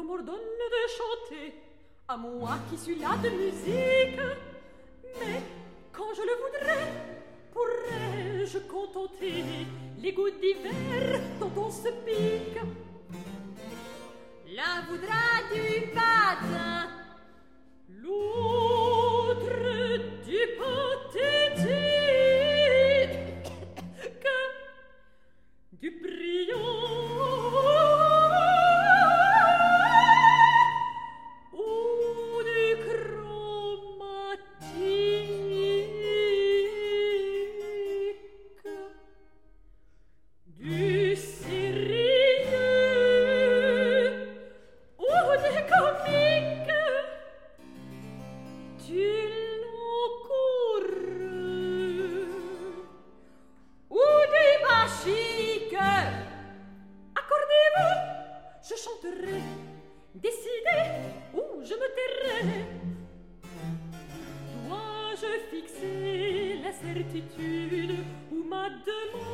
qu'on m'ordonne de chanter, à moi qui suis là de musique. Mais quand je le voudrais, pourrais-je contenter les goûts divers dont on se pique? L'un voudra du patin, l'autre du pathétique, du brillant ou du chromatique, du sérieux ou du comique, du langoureux ou du bachique. Accordez-vous, je chanterai, décidez ou je me tairai. Dois-je fixer la certitude ou ma demande?